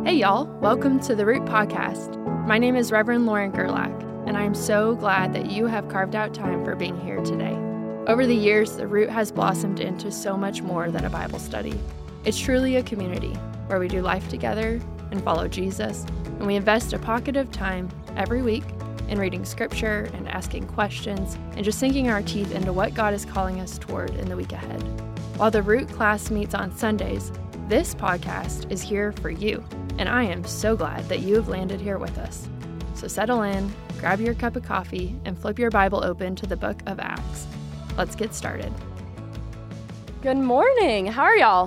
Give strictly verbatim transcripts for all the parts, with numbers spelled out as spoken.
Hey y'all, welcome to the Root Podcast. My name is Reverend Lauren Gerlach, and I am so glad that you have carved out time for being here today. Over the years, the Root has blossomed into so much more than a Bible study. It's truly a community where we do life together and follow Jesus, and we invest a pocket of time every week in reading scripture and asking questions and just sinking our teeth into what God is calling us toward in the week ahead. While the Root class meets on Sundays, this podcast is here for you, and I am so glad that you have landed here with us. So settle in, grab your cup of coffee, and flip your Bible open to the book of Acts. Let's get started. Good morning. How are y'all?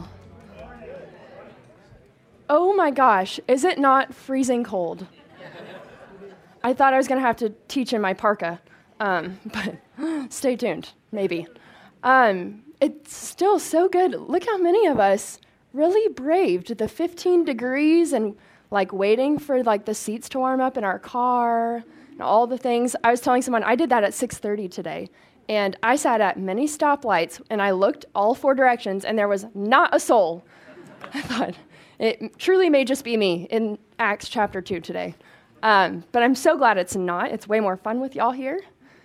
Oh my gosh, is it not freezing cold? I thought I was going to have to teach in my parka, um, but stay tuned, maybe. Um, it's still so good. Look how many of us really braved the fifteen degrees and like waiting for like the seats to warm up in our car and all the things. I was telling someone I did that at six thirty today, and I sat at many stoplights and I looked all four directions and there was not a soul. I thought it truly may just be me in Acts chapter two today. Um, but I'm so glad it's not. It's way more fun with y'all here.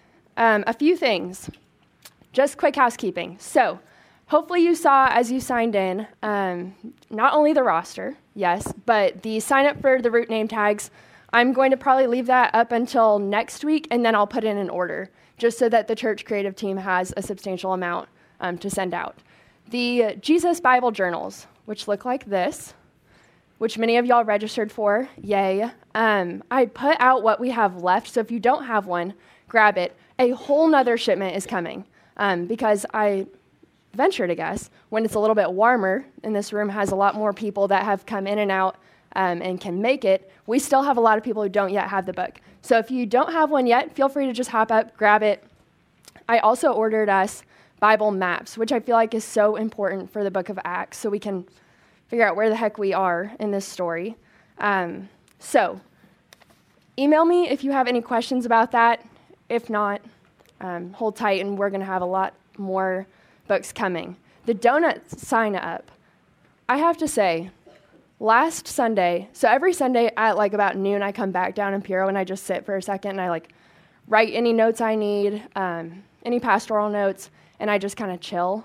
Um, a few things. Just quick housekeeping. So hopefully you saw as you signed in, um, not only the roster, yes, but the sign up for the Root name tags. I'm going to probably leave that up until next week, and then I'll put in an order, just so that the church creative team has a substantial amount um, to send out. The Jesus Bible journals, which look like this, which many of y'all registered for, yay. Um, I put out what we have left, so if you don't have one, grab it. A whole nother shipment is coming, um, because I venture to guess, when it's a little bit warmer, and this room has a lot more people that have come in and out um, and can make it, we still have a lot of people who don't yet have the book. So if you don't have one yet, feel free to just hop up, grab it. I also ordered us Bible maps, which I feel like is so important for the book of Acts, so we can figure out where the heck we are in this story. Um, so email me if you have any questions about that. If not, um, hold tight, and we're going to have a lot more books coming. The donut sign up. I have to say, last Sunday, so every Sunday at like about noon, I come back down in Puro and I just sit for a second and I like write any notes I need, um, any pastoral notes, and I just kind of chill.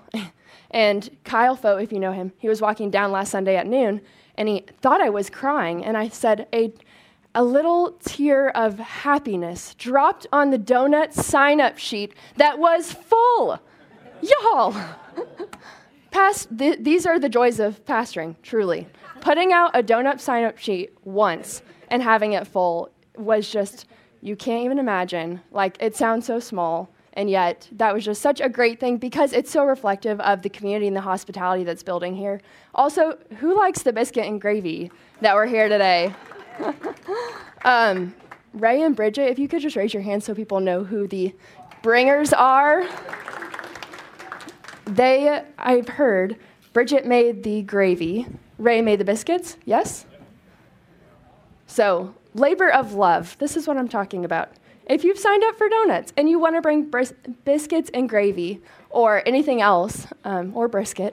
And Kyle Fote, if you know him, he was walking down last Sunday at noon and he thought I was crying, and I said a a little tear of happiness dropped on the donut sign up sheet that was full. Y'all, past th- these are the joys of pastoring, truly. Putting out a donut sign-up sheet once and having it full was just, you can't even imagine. Like, it sounds so small, and yet that was just such a great thing because it's so reflective of the community and the hospitality that's building here. Also, who likes the biscuit and gravy that we're here today? um, Ray and Bridget, if you could just raise your hands so people know who the bringers are. They, I've heard, Bridget made the gravy, Ray made the biscuits, yes? So, labor of love, this is what I'm talking about. If you've signed up for donuts and you want to bring bris- biscuits and gravy or anything else, um, or brisket,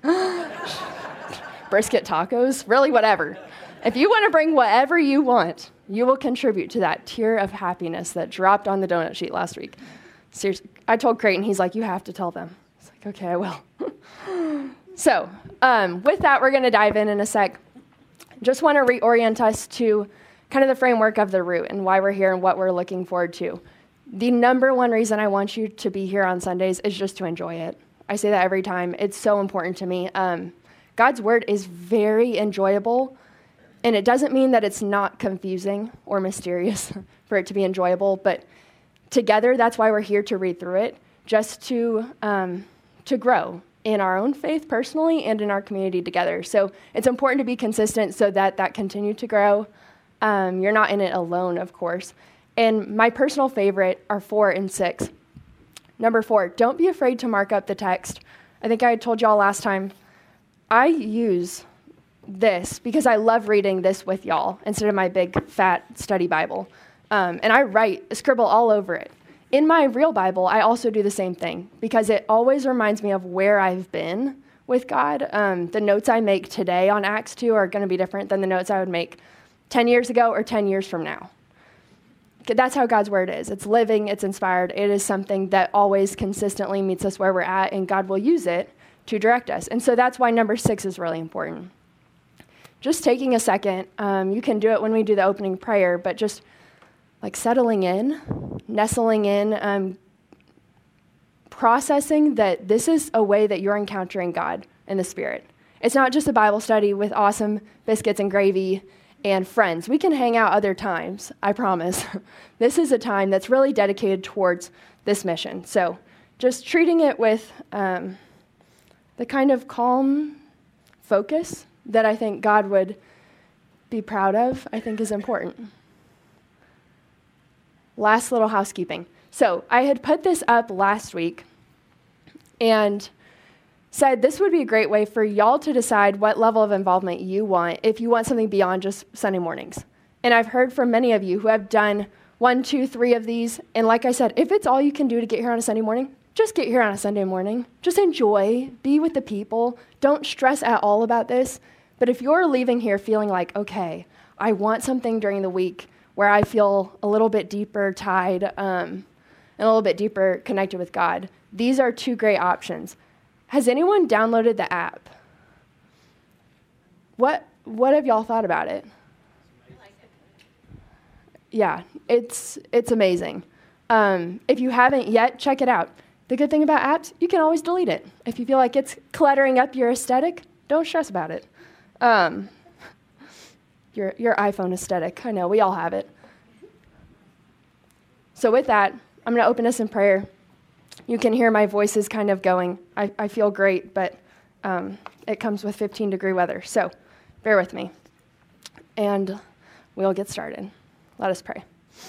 brisket tacos, really whatever. If you want to bring whatever you want, you will contribute to that tear of happiness that dropped on the donut sheet last week. Seriously, I told Creighton, he's like, you have to tell them. Okay, I will. So, um, with that, we're going to dive in in a sec. Just want to reorient us to kind of the framework of the Root and why we're here and what we're looking forward to. The number one reason I want you to be here on Sundays is just to enjoy it. I say that every time. It's so important to me. Um, God's Word is very enjoyable, and it doesn't mean that it's not confusing or mysterious for it to be enjoyable, but together, that's why we're here to read through it, just to um, to grow in our own faith personally and in our community together. So it's important to be consistent so that that continue to grow. Um, you're not in it alone, of course. And my personal favorite are four and six. Number four, don't be afraid to mark up the text. I think I told y'all last time, I use this because I love reading this with y'all instead of my big, fat study Bible. Um, and I write, scribble all over it. In my real Bible, I also do the same thing because it always reminds me of where I've been with God. Um, the notes I make today on Acts two are going to be different than the notes I would make ten years ago or ten years from now. That's how God's word is. It's living, it's inspired. It is something that always consistently meets us where we're at, and God will use it to direct us. And so that's why number six is really important. Just taking a second, um, you can do it when we do the opening prayer, but just like settling in, nestling in, um, processing that this is a way that you're encountering God in the Spirit. It's not just a Bible study with awesome biscuits and gravy and friends. We can hang out other times, I promise. This is a time that's really dedicated towards this mission. So just treating it with um, the kind of calm focus that I think God would be proud of, I think is important. Last little housekeeping. So I had put this up last week and said this would be a great way for y'all to decide what level of involvement you want if you want something beyond just Sunday mornings. And I've heard from many of you who have done one, two, three of these. And like I said, if it's all you can do to get here on a Sunday morning, just get here on a Sunday morning. Just enjoy, be with the people. Don't stress at all about this. But if you're leaving here feeling like, okay, I want something during the week where I feel a little bit deeper tied um, and a little bit deeper connected with God, these are two great options. Has anyone downloaded the app? What what have y'all thought about it? Yeah, it's it's amazing. Um, if you haven't yet, check it out. The good thing about apps, you can always delete it. If you feel like it's cluttering up your aesthetic, don't stress about it. Um, your your iPhone aesthetic, I know, we all have it. So with that, I'm going to open us in prayer. You can hear my voice is kind of going. I, I feel great, but um, it comes with fifteen degree weather. So bear with me. And we'll get started. Let us pray.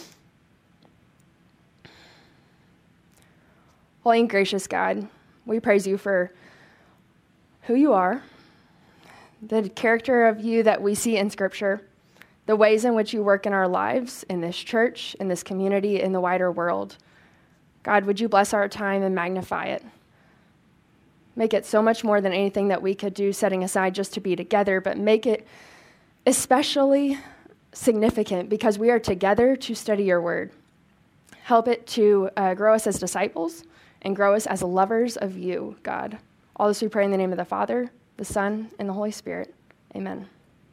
Holy and gracious God, we praise you for who you are, the character of you that we see in Scripture, the ways in which you work in our lives, in this church, in this community, in the wider world. God, would you bless our time and magnify it? Make it so much more than anything that we could do setting aside just to be together, but make it especially significant because we are together to study your word. Help it to uh, grow us as disciples and grow us as lovers of you, God. All this we pray in the name of the Father, the Son, and the Holy Spirit. Amen.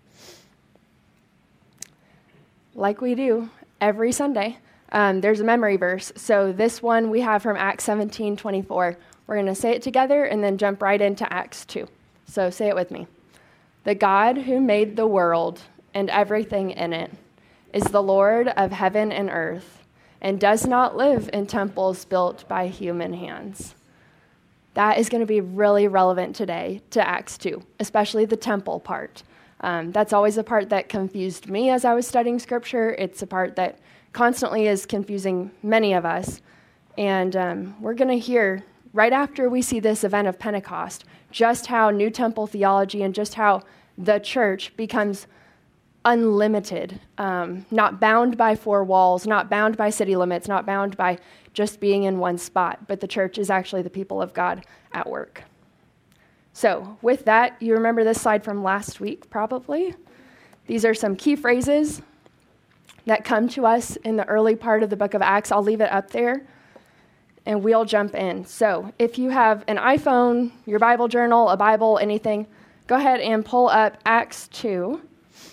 Like we do every Sunday, Um, there's a memory verse. So this one we have from Acts seventeen twenty-four. We're going to say it together and then jump right into Acts two. So say it with me. The God who made the world and everything in it is the Lord of heaven and earth and does not live in temples built by human hands. That is going to be really relevant today to Acts two, especially the temple part. Um, that's always a part that confused me as I was studying Scripture. It's a part that constantly is confusing many of us. And um, we're going to hear, right after we see this event of Pentecost, just how New Temple theology and just how the church becomes unlimited, um, not bound by four walls, not bound by city limits, not bound by just being in one spot, but the church is actually the people of God at work. So with that, you remember this slide from last week, probably. These are some key phrases that come to us in the early part of the book of Acts. I'll leave it up there, and we'll jump in. So if you have an iPhone, your Bible journal, a Bible, anything, go ahead and pull up Acts two.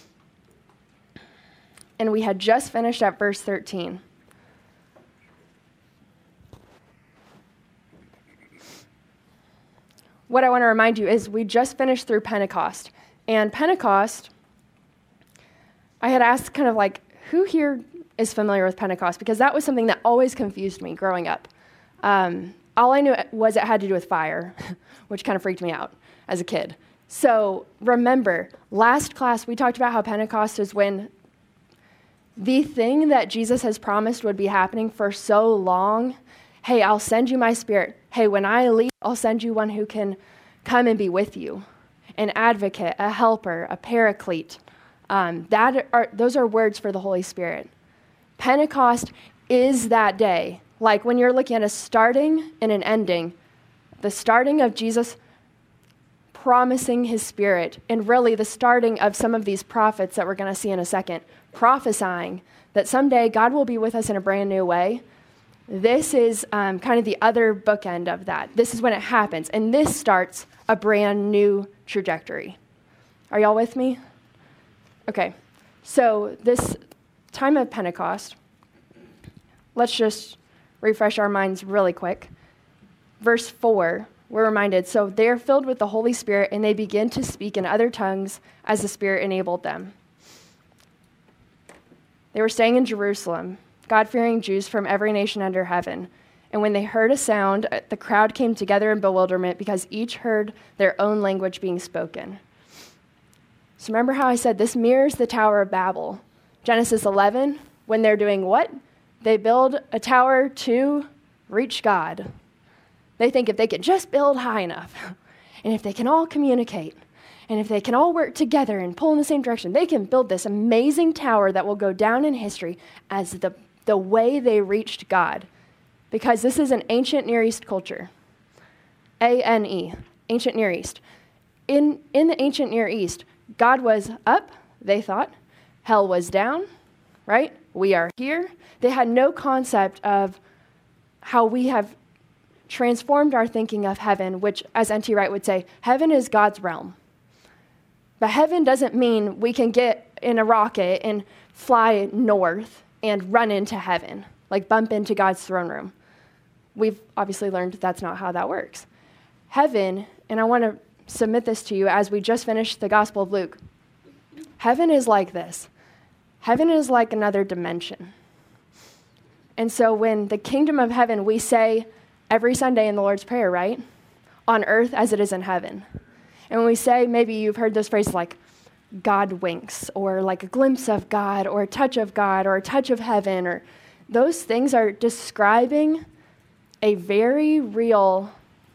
And we had just finished at verse thirteen. What I want to remind you is we just finished through Pentecost. And Pentecost, I had asked kind of like, who here is familiar with Pentecost? Because that was something that always confused me growing up. Um, all I knew was it had to do with fire, which kind of freaked me out as a kid. So remember, last class we talked about how Pentecost is when the thing that Jesus has promised would be happening for so long. Hey, I'll send you my Spirit. Hey, when I leave, I'll send you one who can come and be with you. An advocate, a helper, a paraclete. Um, that are, those are words for the Holy Spirit. Pentecost is that day. Like when you're looking at a starting and an ending, the starting of Jesus promising his Spirit, and really the starting of some of these prophets that we're going to see in a second, prophesying that someday God will be with us in a brand new way. This is um, kind of the other bookend of that. This is when it happens, and this starts a brand new trajectory. Are y'all with me? Okay, so this time of Pentecost, let's just refresh our minds really quick. Verse four, we're reminded, so they are filled with the Holy Spirit, and they begin to speak in other tongues as the Spirit enabled them. They were staying in Jerusalem, God-fearing Jews from every nation under heaven. And when they heard a sound, the crowd came together in bewilderment because each heard their own language being spoken. So remember how I said this mirrors the Tower of Babel. Genesis eleven, when they're doing what? They build a tower to reach God. They think if they can just build high enough, and if they can all communicate, and if they can all work together and pull in the same direction, they can build this amazing tower that will go down in history as the, the way they reached God. Because this is an ancient Near East culture. A N E, ancient Near East. In, in the ancient Near East, God was up, they thought. Hell was down, right? We are here. They had no concept of how we have transformed our thinking of heaven, which, as N T Wright would say, heaven is God's realm. But heaven doesn't mean we can get in a rocket and fly north and run into heaven, like bump into God's throne room. We've obviously learned that's not how that works. Heaven, and I want to submit this to you as we just finished the Gospel of Luke, heaven is like this. Heaven is like another dimension. And so when the kingdom of heaven, we say every Sunday in the Lord's Prayer, right? On earth as it is in heaven. And when we say, maybe you've heard those phrases like God winks, or like a glimpse of God, or a touch of God, or a touch of heaven, or those things are describing a very real,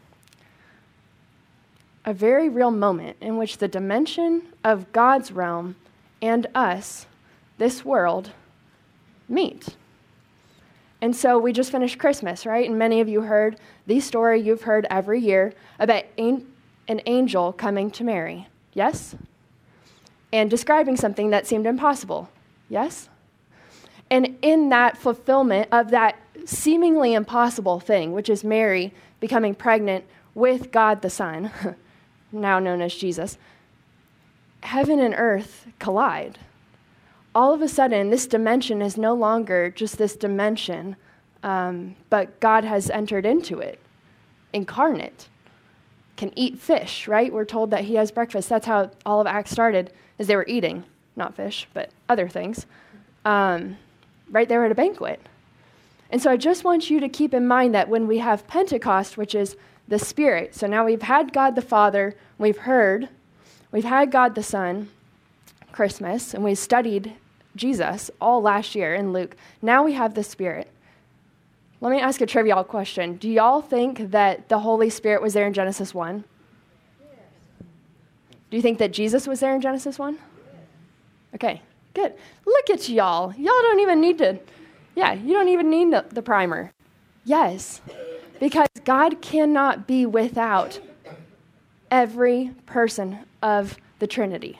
a very real moment in which the dimension of God's realm and us, this world, meet. And so we just finished Christmas, right? And many of you heard the story you've heard every year about an angel coming to Mary, yes? And describing something that seemed impossible, yes? And in that fulfillment of that seemingly impossible thing, which is Mary becoming pregnant with God the Son, now known as Jesus, heaven and earth collide. All of a sudden, this dimension is no longer just this dimension, um, but God has entered into it, incarnate, can eat fish, right? We're told that he has breakfast. That's how all of Acts started, is they were eating, not fish, but other things, um, right there at a banquet. And so I just want you to keep in mind that when we have Pentecost, which is the Spirit, so now we've had God the Father, we've heard, we've had God the Son, Christmas, and we studied Jesus all last year in Luke. Now we have the Spirit. Let me ask a trivial question. Do y'all think that the Holy Spirit was there in Genesis one? Yes. Do you think that Jesus was there in Genesis one? Yes. Okay, good. Look at y'all. Y'all don't even need to, yeah, you don't even need the, the primer. Yes, because God cannot be without every person of the Trinity.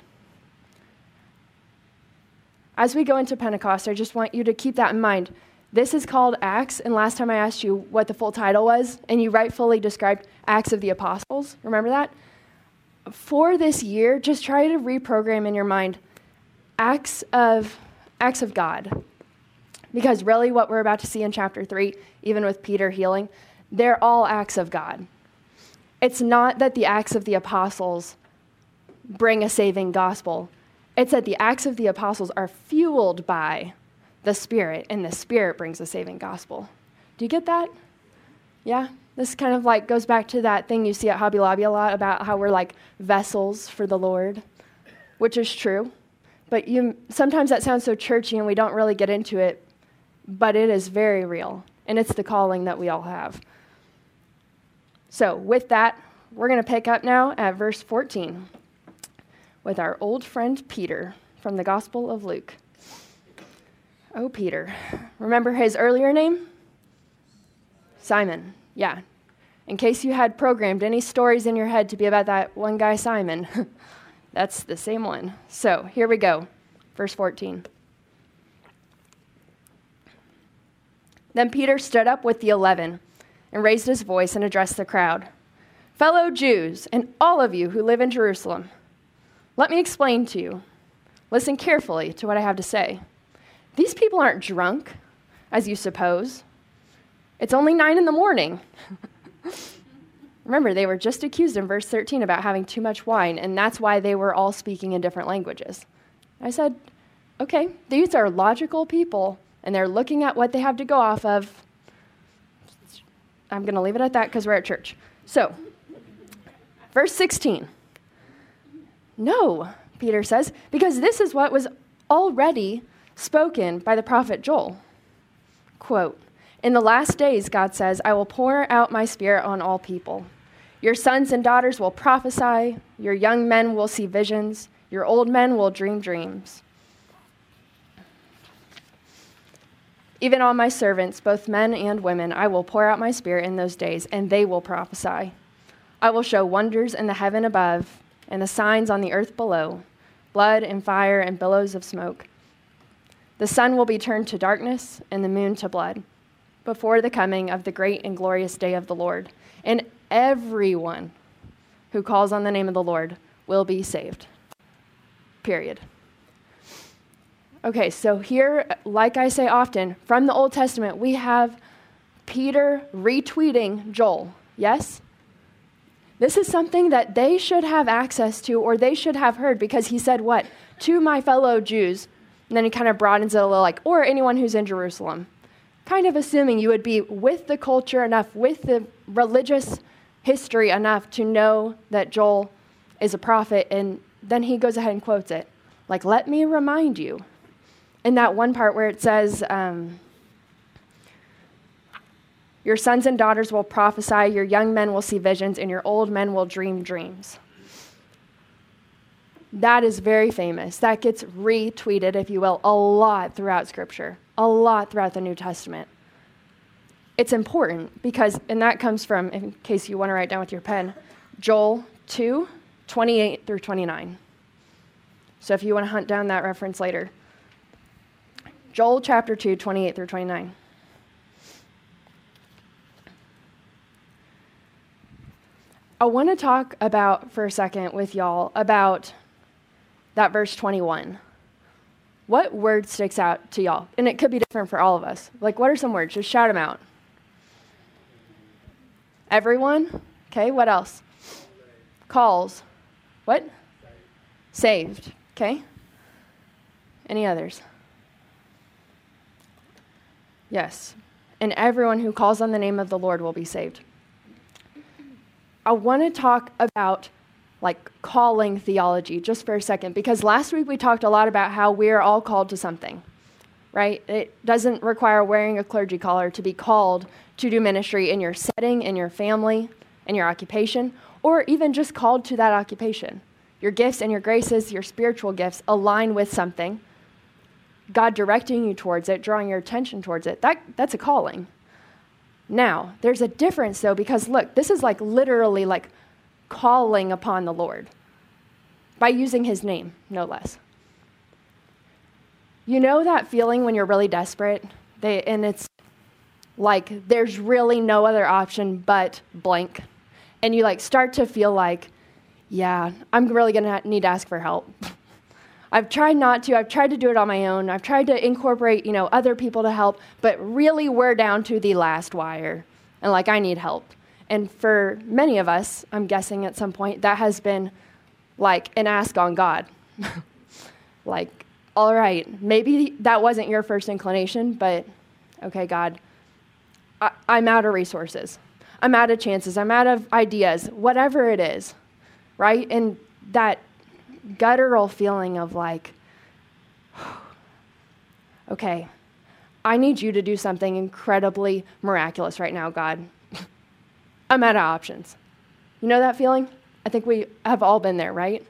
As we go into Pentecost, I just want you to keep that in mind. This is called Acts, and last time I asked you what the full title was, and you rightfully described Acts of the Apostles. Remember that? For this year, just try to reprogram in your mind Acts of Acts of God. Because really what we're about to see in chapter three, even with Peter healing, they're all acts of God. It's not that the Acts of the Apostles bring a saving gospel. It's that the Acts of the Apostles are fueled by the Spirit, and the Spirit brings a saving gospel. Do you get that? Yeah? This kind of like goes back to that thing you see at Hobby Lobby a lot about how we're like vessels for the Lord, which is true. But you sometimes that sounds so churchy and we don't really get into it, but it is very real, and it's the calling that we all have. So with that, we're going to pick up now at verse fourteen. With our old friend Peter from the Gospel of Luke. Oh, Peter. Remember his earlier name? Simon. Yeah. In case you had programmed any stories in your head to be about that one guy, Simon, that's the same one. So here we go, verse fourteen. Then Peter stood up with the eleven and raised his voice and addressed the crowd. Fellow Jews, and all of you who live in Jerusalem, let me explain to you. Listen carefully to what I have to say. These people aren't drunk, as you suppose. It's only nine in the morning. Remember, they were just accused in verse thirteen about having too much wine, and that's why they were all speaking in different languages. I said, okay, these are logical people, and they're looking at what they have to go off of. I'm going to leave it at that because we're at church. So, verse sixteen. No, Peter says, because this is what was already spoken by the prophet Joel. Quote, in the last days, God says, I will pour out my spirit on all people. Your sons and daughters will prophesy. Your young men will see visions. Your old men will dream dreams. Even on my servants, both men and women, I will pour out my spirit in those days, and they will prophesy. I will show wonders in the heaven above and the signs on the earth below, blood and fire and billows of smoke. The sun will be turned to darkness and the moon to blood before the coming of the great and glorious day of the Lord. And everyone who calls on the name of the Lord will be saved. Period. Okay, so here, like I say often, from the Old Testament, we have Peter retweeting Joel. Yes? This is something that they should have access to, or they should have heard, because he said what? To my fellow Jews. And then he kind of broadens it a little like, or anyone who's in Jerusalem. Kind of assuming you would be with the culture enough, with the religious history enough to know that Joel is a prophet. And then he goes ahead and quotes it. Like, let me remind you. In that one part where it says, um, your sons and daughters will prophesy, your young men will see visions, and your old men will dream dreams. That is very famous. That gets retweeted, if you will, a lot throughout Scripture, a lot throughout the New Testament. It's important because, and that comes from, in case you want to write down with your pen, Joel two, twenty-eight through twenty-nine. So if you want to hunt down that reference later. Joel chapter two, twenty-eight through twenty-nine. I want to talk about, for a second with y'all, about that verse twenty-one. What word sticks out to y'all? And it could be different for all of us. Like, what are some words? Just shout them out. Everyone. Okay, what else? Calls. What? Saved. Okay. Any others? Yes. And everyone who calls on the name of the Lord will be saved. I want to talk about like calling theology just for a second, because last week we talked a lot about how we're all called to something, right? It doesn't require wearing a clergy collar to be called to do ministry in your setting, in your family, in your occupation, or even just called to that occupation. Your gifts and your graces, your spiritual gifts align with something, God directing you towards it, drawing your attention towards it. That, that's a calling. Now, there's a difference, though, because, look, this is like literally like calling upon the Lord by using his name, no less. You know that feeling when you're really desperate, they, and it's like there's really no other option but blank, and you like start to feel like, yeah, I'm really going to need to ask for help. I've tried not to. I've tried to do it on my own. I've tried to incorporate, you know, other people to help, but really we're down to the last wire, and like I need help. And for many of us, I'm guessing at some point, that has been like an ask on God. Like, all right, maybe that wasn't your first inclination, but okay, God, I, I'm out of resources. I'm out of chances. I'm out of ideas, whatever it is, right? And that guttural feeling of like, okay, I need you to do something incredibly miraculous right now, God. I'm out of options. You know that feeling? I think we have all been there, right?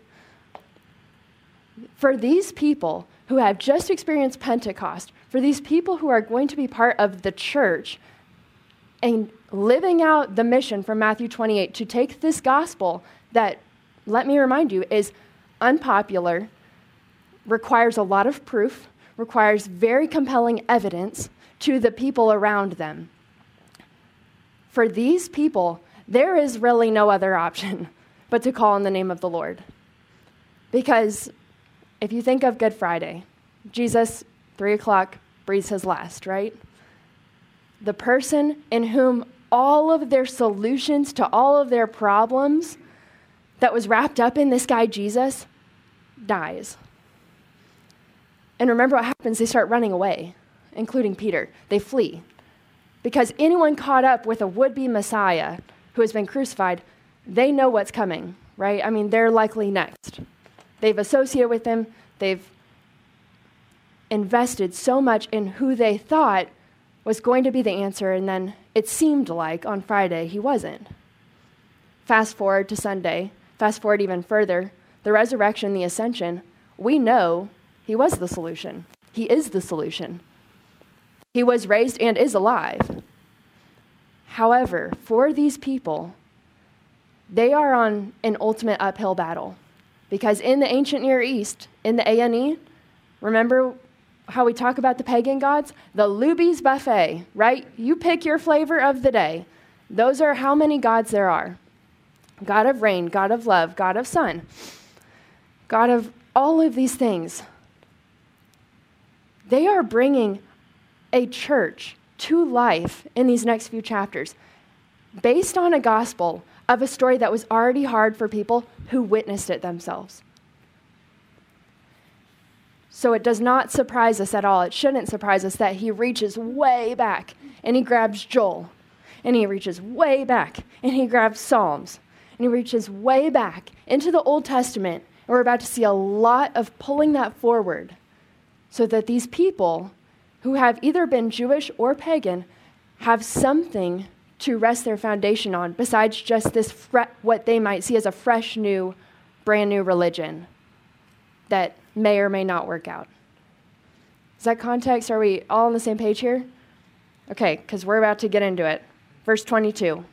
For these people who have just experienced Pentecost, for these people who are going to be part of the church and living out the mission from Matthew twenty-eight to take this gospel that, let me remind you, is unpopular, requires a lot of proof, requires very compelling evidence to the people around them. For these people, there is really no other option but to call on the name of the Lord. Because if you think of Good Friday, Jesus, three o'clock, breathes his last, right? The person in whom all of their solutions to all of their problems that was wrapped up in this guy, Jesus, dies. And remember what happens? They start running away, including Peter. They flee. Because anyone caught up with a would-be Messiah who has been crucified, they know what's coming, right? I mean, they're likely next. They've associated with him. They've invested so much in who they thought was going to be the answer, and then it seemed like on Friday he wasn't. Fast forward to Sunday, fast forward even further, the resurrection, the ascension, we know he was the solution. He is the solution. He was raised and is alive. However, for these people, they are on an ultimate uphill battle. Because in the ancient Near East, in the A and E, remember how we talk about the pagan gods? The Luby's buffet, right? You pick your flavor of the day. Those are how many gods there are. God of rain, God of love, God of sun, God of all of these things. They are bringing a church to life in these next few chapters based on a gospel of a story that was already hard for people who witnessed it themselves. So it does not surprise us at all. It shouldn't surprise us that he reaches way back and he grabs Joel, and he reaches way back and he grabs Psalms, and he reaches way back into the Old Testament, and we're about to see a lot of pulling that forward so that these people who have either been Jewish or pagan have something to rest their foundation on besides just this fre- what they might see as a fresh new, brand new religion that may or may not work out. Is that context? Are we all on the same page here? Okay, because we're about to get into it. Verse twenty-two.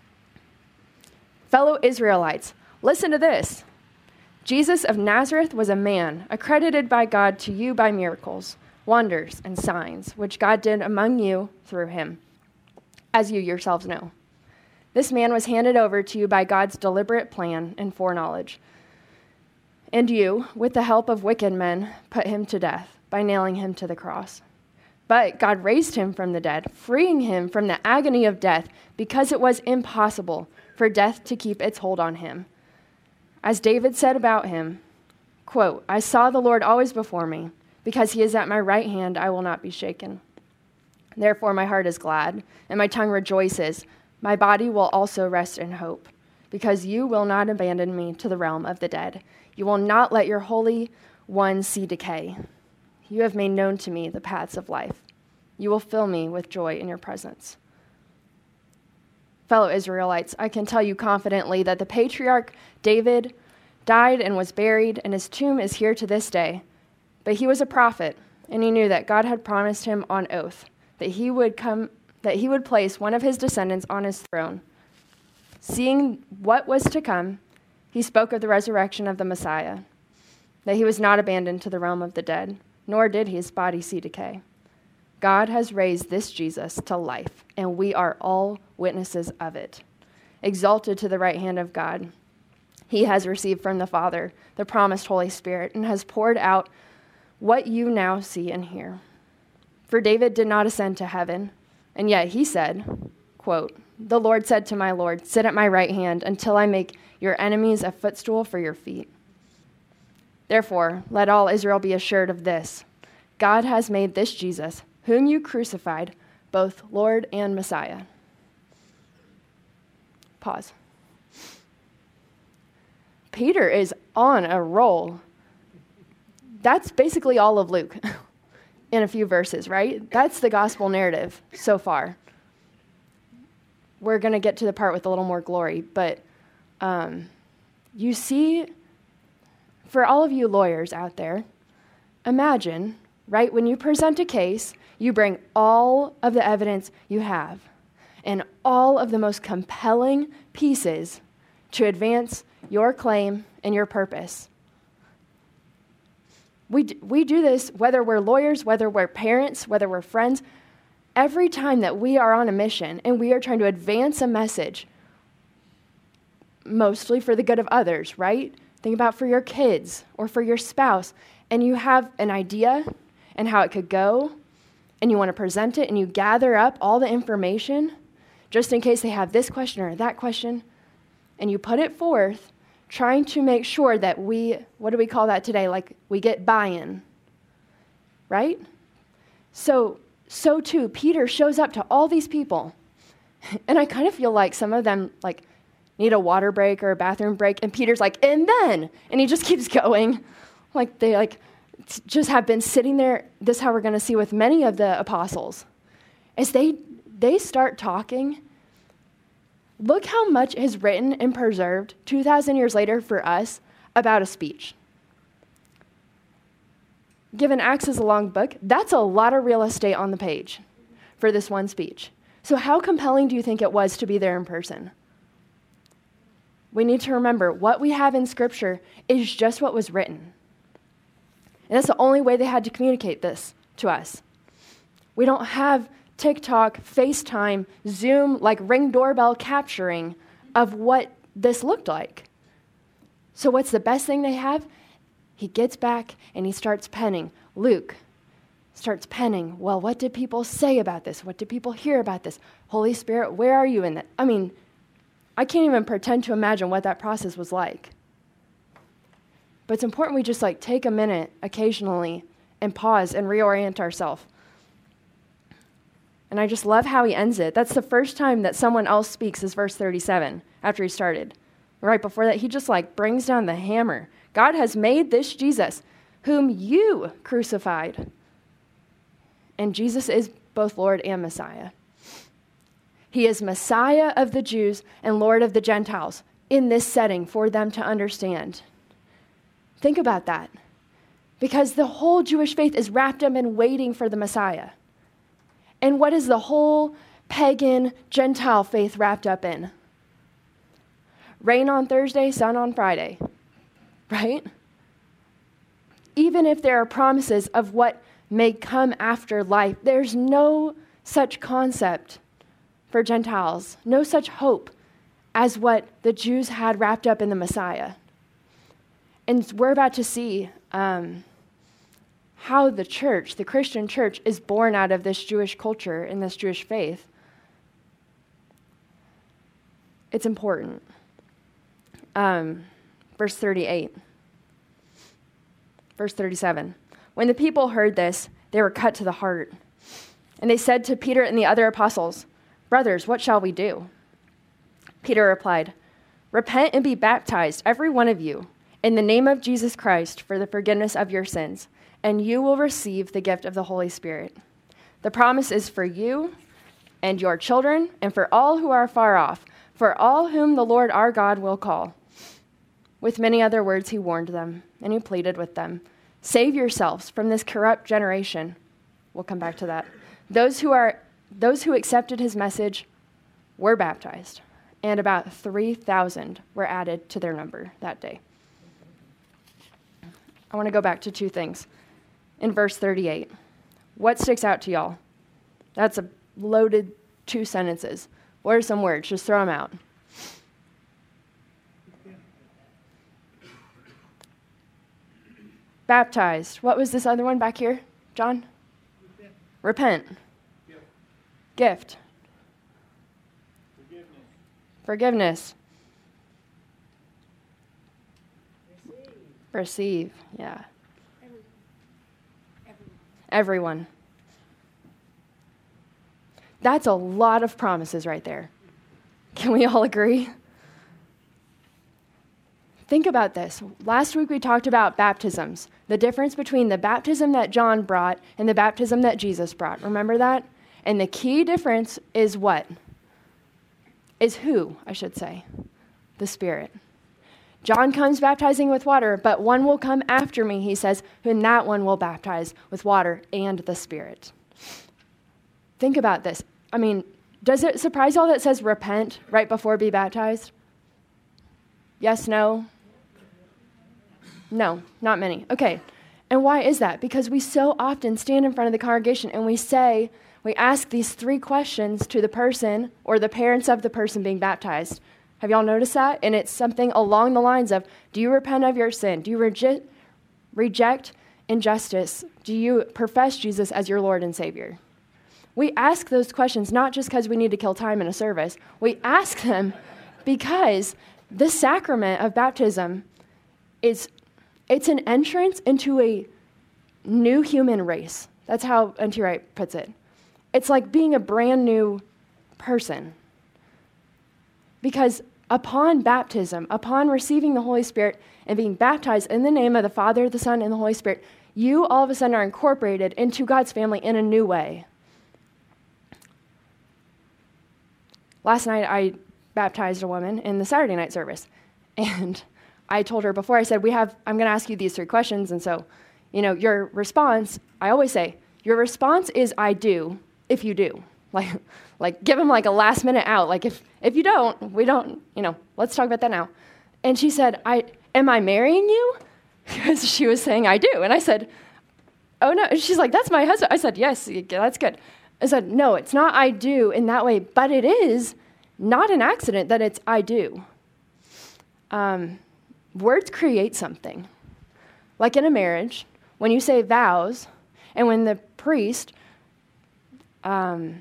Fellow Israelites, listen to this. Jesus of Nazareth was a man accredited by God to you by miracles, wonders, and signs, which God did among you through him, as you yourselves know. This man was handed over to you by God's deliberate plan and foreknowledge. And you, with the help of wicked men, put him to death by nailing him to the cross. But God raised him from the dead, freeing him from the agony of death, because it was impossible for death to keep its hold on him. As David said about him, quote, I saw the Lord always before me. Because he is at my right hand, I will not be shaken. Therefore my heart is glad, and my tongue rejoices. My body will also rest in hope, because you will not abandon me to the realm of the dead. You will not let your Holy One see decay. You have made known to me the paths of life. You will fill me with joy in your presence. Fellow Israelites, I can tell you confidently that the patriarch David died and was buried, and his tomb is here to this day. But he was a prophet, and he knew that God had promised him on oath that he would come, that he would place one of his descendants on his throne. Seeing what was to come, he spoke of the resurrection of the Messiah, that he was not abandoned to the realm of the dead, nor did his body see decay. God has raised this Jesus to life, and we are all witnesses of it. Exalted to the right hand of God, he has received from the Father the promised Holy Spirit and has poured out what you now see and hear. For David did not ascend to heaven, and yet he said, quote, the Lord said to my Lord, sit at my right hand until I make your enemies a footstool for your feet. Therefore, let all Israel be assured of this. God has made this Jesus, whom you crucified, both Lord and Messiah. Pause. Peter is on a roll. That's basically all of Luke in a few verses, right? That's the gospel narrative so far. We're going to get to the part with a little more glory, but um, you see, for all of you lawyers out there, imagine, right, when you present a case, you bring all of the evidence you have, in all of the most compelling pieces to advance your claim and your purpose. We, d- we do this whether we're lawyers, whether we're parents, whether we're friends. Every time that we are on a mission and we are trying to advance a message, mostly for the good of others, right? Think about for your kids or for your spouse, and you have an idea and how it could go, and you want to present it, and you gather up all the information just in case they have this question or that question, and you put it forth, trying to make sure that we, what do we call that today? Like we get buy-in, right? So, so too, Peter shows up to all these people, and I kind of feel like some of them like need a water break or a bathroom break, and Peter's like, and then, and he just keeps going, like they like just have been sitting there. This is how we're going to see with many of the apostles, as they they start talking. Look how much is written and preserved two thousand years later for us about a speech. Given Acts is a long book, that's a lot of real estate on the page for this one speech. So how compelling do you think it was to be there in person? We need to remember what we have in Scripture is just what was written. And that's the only way they had to communicate this to us. We don't have TikTok, FaceTime, Zoom, like Ring doorbell capturing of what this looked like. So what's the best thing they have? He gets back and he starts penning. Luke starts penning. Well, what did people say about this? What did people hear about this? Holy Spirit, where are you in that? I mean, I can't even pretend to imagine what that process was like. But it's important we just like take a minute occasionally and pause and reorient ourselves. And I just love how he ends it. That's the first time that someone else speaks is verse thirty-seven after he started. Right before that, he just like brings down the hammer. God has made this Jesus, whom you crucified. And Jesus is both Lord and Messiah. He is Messiah of the Jews and Lord of the Gentiles in this setting for them to understand. Think about that. Because the whole Jewish faith is wrapped up in waiting for the Messiah. And what is the whole pagan Gentile faith wrapped up in? Rain on Thursday, sun on Friday, right? Even if there are promises of what may come after life, there's no such concept for Gentiles, no such hope as what the Jews had wrapped up in the Messiah. And we're about to see um, how the church, the Christian church, is born out of this Jewish culture and this Jewish faith. It's important. Um, verse thirty-eight. Verse thirty-seven. When the people heard this, they were cut to the heart. And they said to Peter and the other apostles, "Brothers, what shall we do?" Peter replied, "Repent and be baptized, every one of you, in the name of Jesus Christ for the forgiveness of your sins, and you will receive the gift of the Holy Spirit. The promise is for you and your children, and for all who are far off, for all whom the Lord our God will call." With many other words he warned them, and he pleaded with them, "Save yourselves from this corrupt generation." We'll come back to that. Those who are those who accepted his message were baptized, and about three thousand were added to their number that day. I want to go back to two things. In verse thirty-eight, what sticks out to y'all? That's a loaded two sentences. What are some words? Just throw them out. Baptized. What was this other one back here, John? Repent. Repent. Gift. Gift. Forgiveness. Forgiveness. Receive. Receive. Yeah. Every, everyone. Everyone. That's a lot of promises right there. Can we all agree? Think about this. Last week we talked about baptisms, the difference between the baptism that John brought and the baptism that Jesus brought. Remember that? And the key difference is what? Is who, I should say? The Spirit. John comes baptizing with water, but one will come after me, he says, and that one will baptize with water and the Spirit. Think about this. I mean, Does it surprise y'all that it says repent right before be baptized? Yes, no? No, not many. Okay. And why is that? Because we so often stand in front of the congregation and we say, we ask these three questions to the person or the parents of the person being baptized. Have y'all noticed that? And it's something along the lines of, do you repent of your sin? Do you reject, reject injustice? Do you profess Jesus as your Lord and Savior? We ask those questions not just because we need to kill time in a service. We ask them because the sacrament of baptism is it's an entrance into a new human race. That's how N T Wright puts it. It's like being a brand new person. Because upon baptism, upon receiving the Holy Spirit and being baptized in the name of the Father, the Son, and the Holy Spirit, you all of a sudden are incorporated into God's family in a new way. Last night, I baptized a woman in the Saturday night service. And I told her before, I said, we have, I'm going to ask you these three questions. And so, you know, your response, I always say, your response is I do, if you do. Like, like give them like a last minute out. Like if, if you don't, we don't, you know, let's talk about that now. And she said, I, am I marrying you? Because she was saying I do. And I said, oh no. And she's like, that's my husband. I said, yes, that's good. I said, no, it's not I do in that way, but it is not an accident that it's I do. Um, words create something. Like in a marriage, when you say vows, and when the priest um,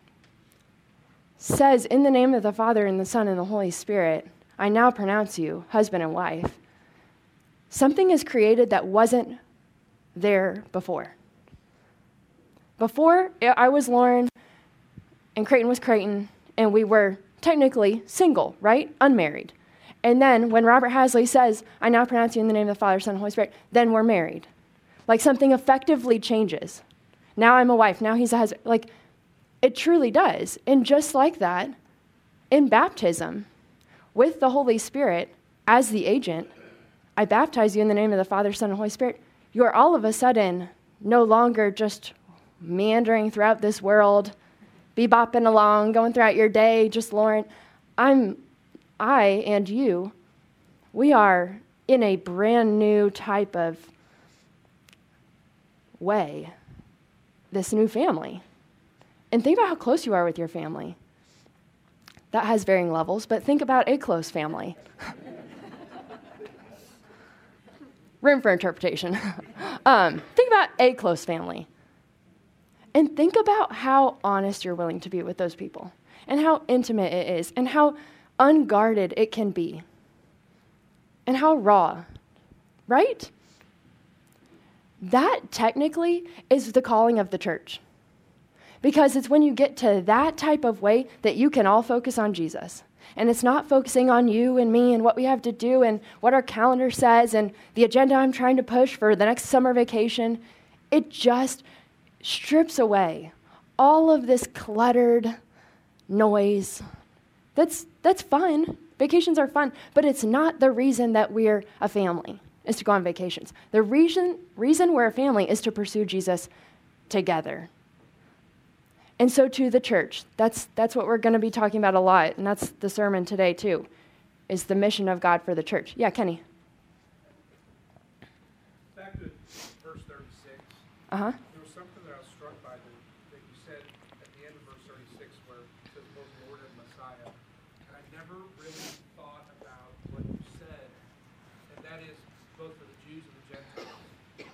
says, in the name of the Father and the Son and the Holy Spirit, I now pronounce you husband and wife, something is created that wasn't there before. Before, I was Lauren, and Creighton was Creighton, and we were technically single, right? Unmarried. And then when Robert Hasley says, I now pronounce you in the name of the Father, Son, and Holy Spirit, then we're married. Like something effectively changes. Now I'm a wife. Now he's a husband. Like it truly does. And just like that, in baptism, with the Holy Spirit as the agent, I baptize you in the name of the Father, Son, and Holy Spirit. You are all of a sudden no longer just meandering throughout this world, bebopping along, going throughout your day, just Lauren. I'm, I and you, we are in a brand new type of way, this new family. And think about how close you are with your family. That has varying levels, but think about a close family. Room for interpretation. um, think about a close family. And think about how honest you're willing to be with those people, and how intimate it is, and how unguarded it can be, and how raw, right? That technically is the calling of the church. Because it's when you get to that type of way that you can all focus on Jesus. And it's not focusing on you and me and what we have to do and what our calendar says and the agenda I'm trying to push for the next summer vacation. It just strips away all of this cluttered noise. That's that's fun. Vacations are fun, but it's not the reason that we're a family, is to go on vacations. The reason reason we're a family is to pursue Jesus together. And so to the church, that's that's what we're going to be talking about a lot, and that's the sermon today too, is the mission of God for the church. Yeah, Kenny. Back to verse thirty-six. Uh-huh. There was something that I was struck by that, that you said at the end of verse thirty-six where it says both Lord and Messiah. And I never really thought about what you said, and that is both for the Jews and the Gentiles.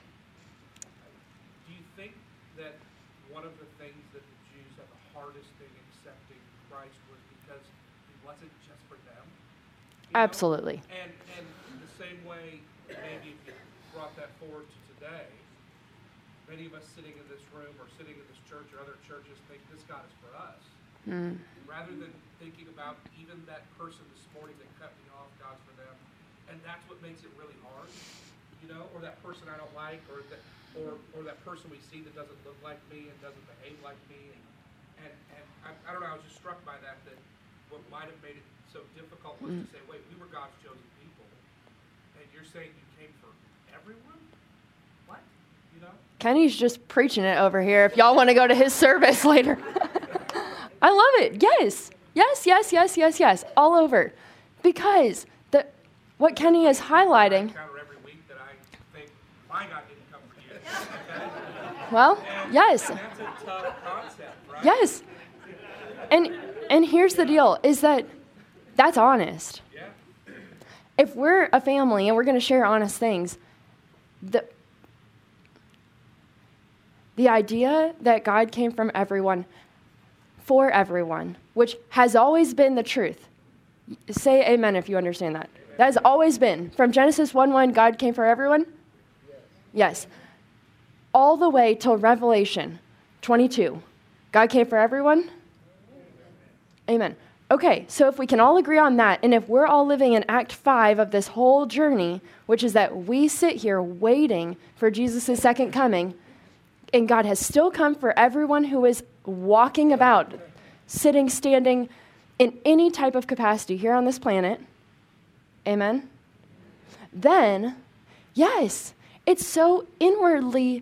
Do you think that one of the things that the Jews had the hardest thing accepting Christ was because he wasn't just for them? You know? Absolutely. And and in the same way, maybe if you brought that forward to today, many of us sitting in this room or sitting in this church or other churches think this God is for us. Mm. Rather than thinking about even that person this morning that cut me off, God's for them. And that's what makes it really hard, you know, or that person I don't like, or that or or that person we see that doesn't look like me and doesn't behave like me. And and, and I, I don't know, I was just struck by that, that what might have made it so difficult was mm. to say, wait, we were God's chosen people, and you're saying you came for everyone? What? You know? Kenny's just preaching it over here if y'all want to go to his service later. I I love it. Yes. Yes, yes, yes, yes, yes. All over. Because the what Kenny is highlighting. Every week that I think my God didn't come for you. Okay? Well, and, yes. And that's a tough concept, right? Yes. And and here's the deal, is that that's honest. Yeah. If we're a family and we're going to share honest things, the the idea that God came from everyone, for everyone, which has always been the truth. Say amen if you understand that. Amen. That has always been. From Genesis one one, God came for everyone? Yes. Yes. All the way till Revelation twenty-two. God came for everyone? Amen. Okay, so if we can all agree on that, and if we're all living in Act five of this whole journey, which is that we sit here waiting for Jesus' second coming, and God has still come for everyone who is walking about, sitting, standing, in any type of capacity here on this planet, amen, then, yes, it's so inwardly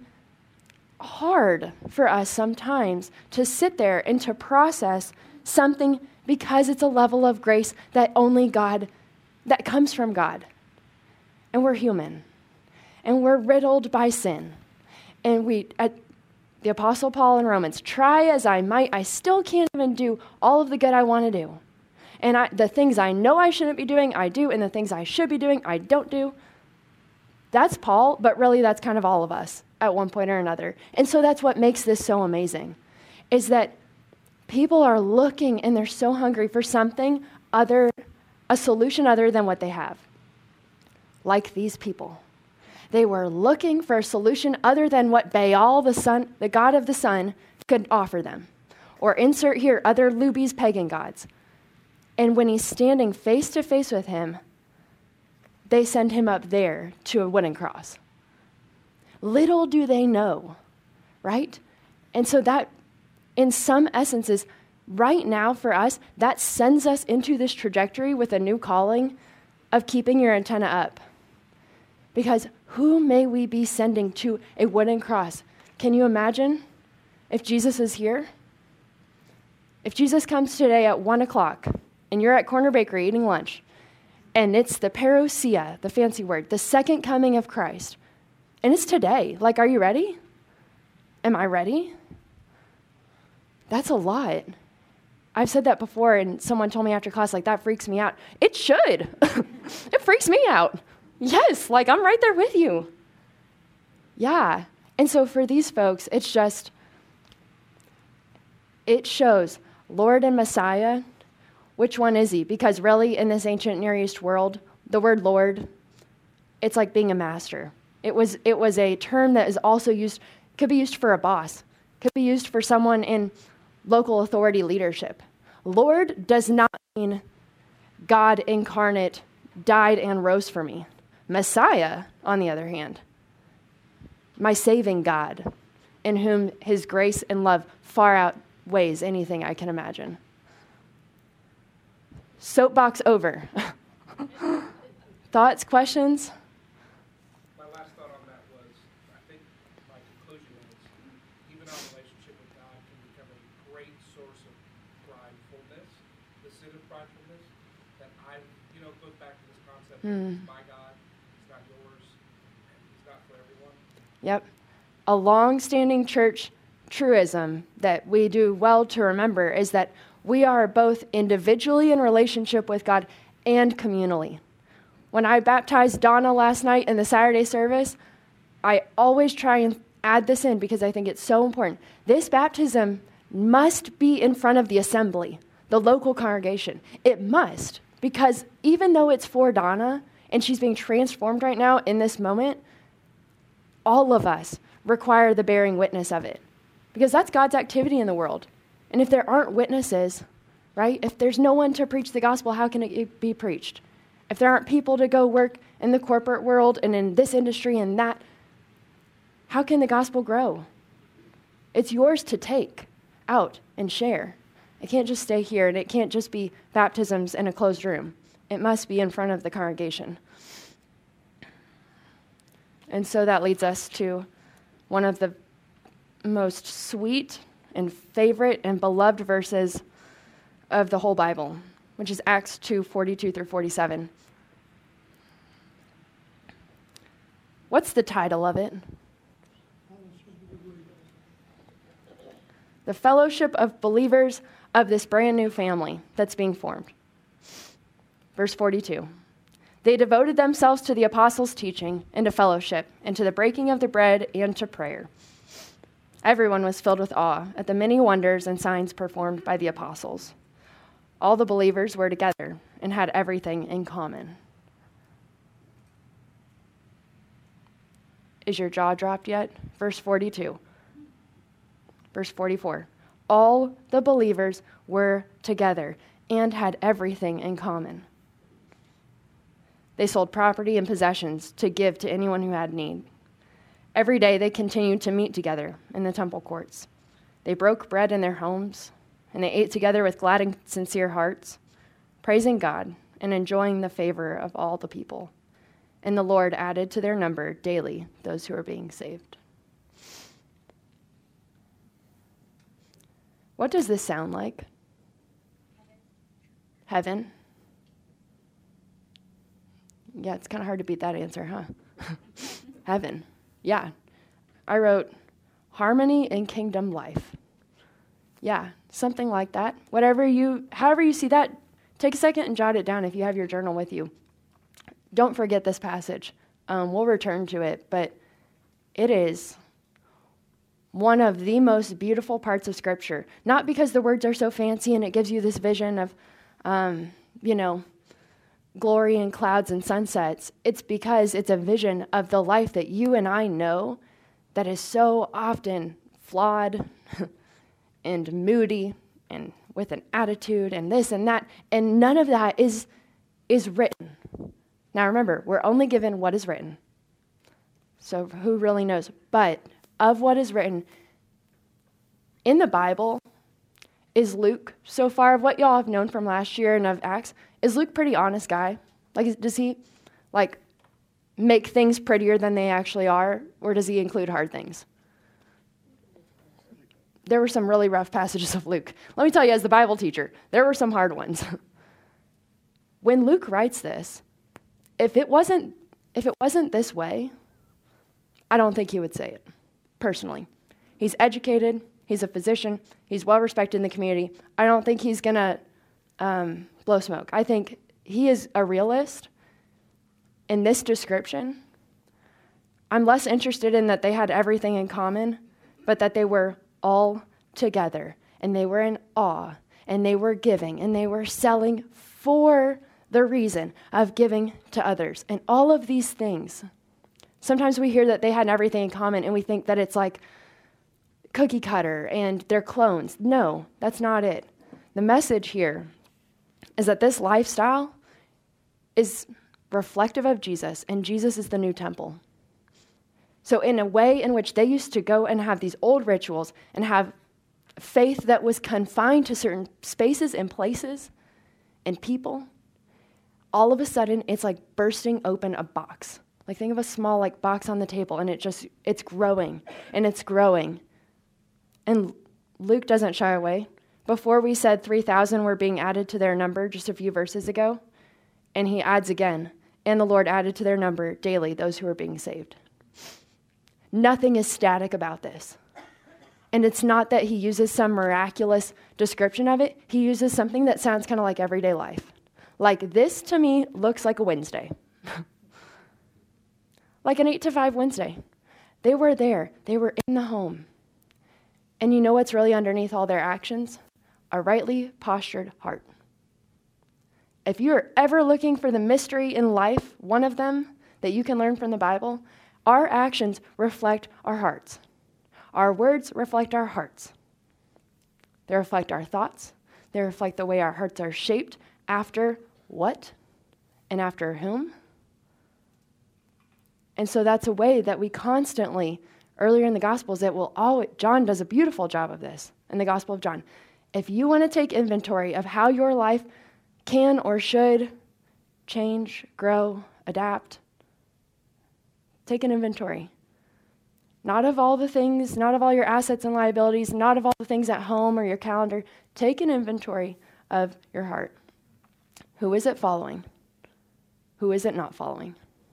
hard for us sometimes to sit there and to process something because it's a level of grace that only God, that comes from God. And we're human. And we're riddled by sin. And we, at the Apostle Paul in Romans, try as I might, I still can't even do all of the good I want to do. And I, the things I know I shouldn't be doing, I do. And the things I should be doing, I don't do. That's Paul, but really that's kind of all of us at one point or another. And so that's what makes this so amazing, is that people are looking and they're so hungry for something other, a solution other than what they have. Like these people. They were looking for a solution other than what Baal, the sun, the god of the sun, could offer them. Or insert here other Luby's pagan gods. And when he's standing face to face with him, they send him up there to a wooden cross. Little do they know, right? And so that, in some essences, right now for us, that sends us into this trajectory with a new calling of keeping your antenna up. Because who may we be sending to a wooden cross? Can you imagine if Jesus is here? If Jesus comes today at one o'clock and you're at Corner Bakery eating lunch, and it's the parousia, the fancy word, the second coming of Christ, and it's today, like, are you ready? Am I ready? That's a lot. I've said that before, and someone told me after class, like, that freaks me out. It should. It freaks me out. Yes, like, I'm right there with you. Yeah. And so for these folks, it's just, it shows Lord and Messiah, which one is he? Because really, in this ancient Near East world, the word Lord, it's like being a master. It was, it was a term that is also used, could be used for a boss, could be used for someone in local authority leadership. Lord does not mean God incarnate, died and rose for me. Messiah, on the other hand, my saving God, in whom his grace and love far outweighs anything I can imagine. Soapbox over. Thoughts, questions? My last thought on that was, I think my conclusion is, even our relationship with God can become a great source of pridefulness, the sin of pridefulness, that I, you know, goes back to this concept Mm. of it's my God, it's not yours, and it's not for everyone. Yep. A long-standing church truism that we do well to remember is that we are both individually in relationship with God and communally. When I baptized Donna last night in the Saturday service, I always try and add this in because I think it's so important. This baptism must be in front of the assembly, the local congregation. It must, because even though it's for Donna and she's being transformed right now in this moment, all of us require the bearing witness of it, because that's God's activity in the world. And if there aren't witnesses, right, if there's no one to preach the gospel, how can it be preached? If there aren't people to go work in the corporate world and in this industry and that, how can the gospel grow? It's yours to take out and share. It can't just stay here, and it can't just be baptisms in a closed room. It must be in front of the congregation. And so that leads us to one of the most sweet and favorite and beloved verses of the whole Bible, which is Acts two, forty-two through forty-seven. What's the title of it? The fellowship of believers of this brand new family that's being formed. Verse forty-two. They devoted themselves to the apostles' teaching and to fellowship and to the breaking of the bread and to prayer. Everyone was filled with awe at the many wonders and signs performed by the apostles. All the believers were together and had everything in common. Is your jaw dropped yet? Verse forty-two. Verse forty-four. All the believers were together and had everything in common. They sold property and possessions to give to anyone who had need. Every day they continued to meet together in the temple courts. They broke bread in their homes, and they ate together with glad and sincere hearts, praising God and enjoying the favor of all the people. And the Lord added to their number daily those who were being saved. What does this sound like? Heaven. Yeah, it's kind of hard to beat that answer, huh? Heaven. Yeah. I wrote harmony and kingdom life. Yeah, something like that. Whatever you, however you see that, take a second and jot it down if you have your journal with you. Don't forget this passage. Um, we'll return to it, but it is one of the most beautiful parts of Scripture. Not because the words are so fancy and it gives you this vision of, um, you know, glory and clouds and sunsets. It's because it's a vision of the life that you and I know that is so often flawed and moody and with an attitude and this and that. And none of that is is written. Now remember, we're only given what is written. So who really knows? But of what is written in the Bible, is Luke, so far of what y'all have known from last year and of Acts, is Luke a pretty honest guy? Like, does he, like, make things prettier than they actually are, or does he include hard things? There were some really rough passages of Luke. Let me tell you, as the Bible teacher, there were some hard ones. When Luke writes this, if it wasn't, if it wasn't this way, I don't think he would say it, personally. He's educated. He's a physician. He's well-respected in the community. I don't think he's going to um, blow smoke. I think he is a realist. In this description, I'm less interested in that they had everything in common, but that they were all together, and they were in awe, and they were giving, and they were selling for the reason of giving to others. And all of these things, sometimes we hear that they had everything in common, and we think that it's like cookie cutter and they're clones. No, that's not it. The message here is that this lifestyle is reflective of Jesus, and Jesus is the new temple. So in a way in which they used to go and have these old rituals and have faith that was confined to certain spaces and places and people, all of a sudden it's like bursting open a box. Like think of a small like box on the table, and it just, it's growing and it's growing. And Luke doesn't shy away. Before we said three thousand were being added to their number just a few verses ago, and he adds again, and the Lord added to their number daily those who are being saved. Nothing is static about this. And it's not that he uses some miraculous description of it. He uses something that sounds kind of like everyday life. Like this to me looks like a Wednesday. Like an eight to five Wednesday. They were there. They were in the home. And you know what's really underneath all their actions? A rightly postured heart. If you're ever looking for the mystery in life, one of them that you can learn from the Bible, our actions reflect our hearts. Our words reflect our hearts. They reflect our thoughts. They reflect the way our hearts are shaped after what and after whom. And so that's a way that we constantly, earlier in the Gospels, it will always, John does a beautiful job of this in the Gospel of John. If you want to take inventory of how your life can or should change, grow, adapt, take an inventory. Not of all the things, not of all your assets and liabilities, not of all the things at home or your calendar. Take an inventory of your heart. Who is it following? Who is it not following?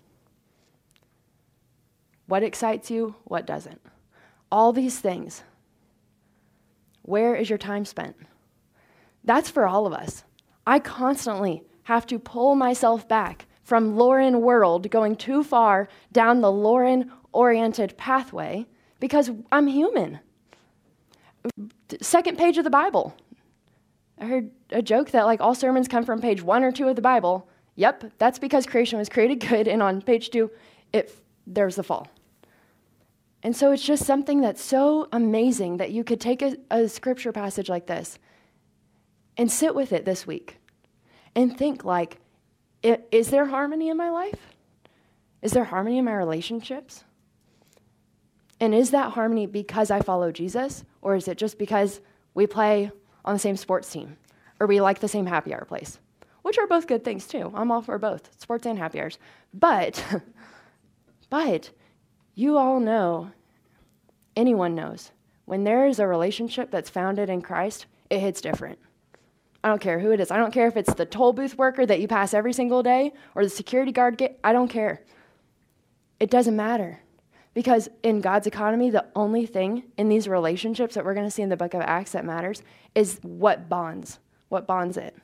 What excites you? What doesn't? All these things. Where is your time spent? That's for all of us. I constantly have to pull myself back from Lauren world going too far down the Lauren-oriented pathway because I'm human. Second page of the Bible. I heard a joke that like all sermons come from page one or two of the Bible. Yep, that's because creation was created good, and on page two, it there's the fall. And so it's just something that's so amazing that you could take a, a scripture passage like this and sit with it this week and think like, is there harmony in my life? Is there harmony in my relationships? And is that harmony because I follow Jesus, or is it just because we play on the same sports team, or we like the same happy hour place, which are both good things too. I'm all for both, sports and happy hours. But, but you all know, anyone knows, when there is a relationship that's founded in Christ, it hits different. I don't care who it is. I don't care if it's the toll booth worker that you pass every single day or the security guard. Get, I don't care. It doesn't matter. Because in God's economy, the only thing in these relationships that we're going to see in the book of Acts that matters is what bonds, what bonds it.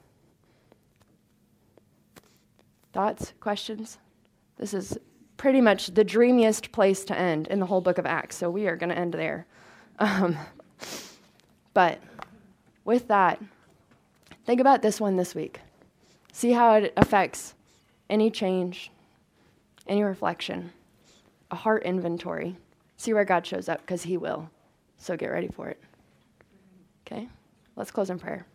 Thoughts, questions? This is pretty much the dreamiest place to end in the whole book of Acts, so we are going to end there. Um, but with that, think about this one this week. See how it affects any change, any reflection, a heart inventory. See where God shows up, because he will. So get ready for it. Okay? Let's close in prayer.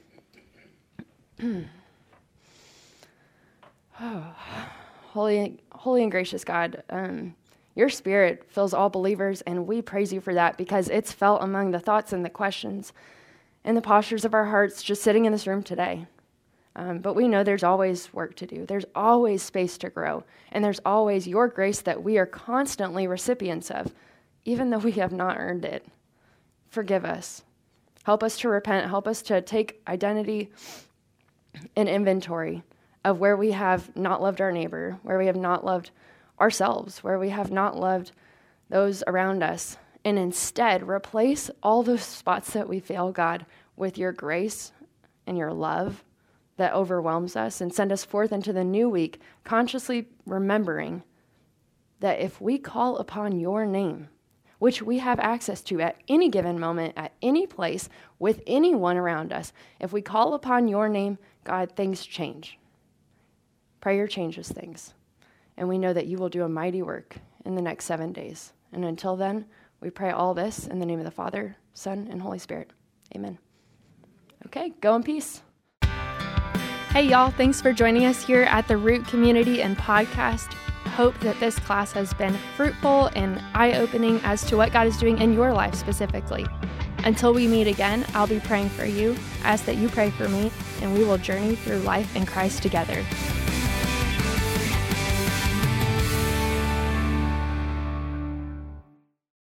oh, holy, holy and gracious God, um, your Spirit fills all believers, and we praise you for that, because it's felt among the thoughts and the questions and the postures of our hearts just sitting in this room today. Um, but we know there's always work to do. There's always space to grow. And there's always your grace that we are constantly recipients of, even though we have not earned it. Forgive us. Help us to repent. Help us to take identity and inventory of where we have not loved our neighbor, where we have not loved ourselves, where we have not loved those around us. And instead, replace all those spots that we fail, God, with your grace and your love that overwhelms us, and send us forth into the new week, consciously remembering that if we call upon your name, which we have access to at any given moment, at any place, with anyone around us, if we call upon your name, God, things change. Prayer changes things. And we know that you will do a mighty work in the next seven days. And until then, we pray all this in the name of the Father, Son, and Holy Spirit. Amen. Okay, go in peace. Hey y'all, thanks for joining us here at the Root Community and Podcast. Hope that this class has been fruitful and eye-opening as to what God is doing in your life specifically. Until we meet again, I'll be praying for you, ask that you pray for me, and we will journey through life in Christ together.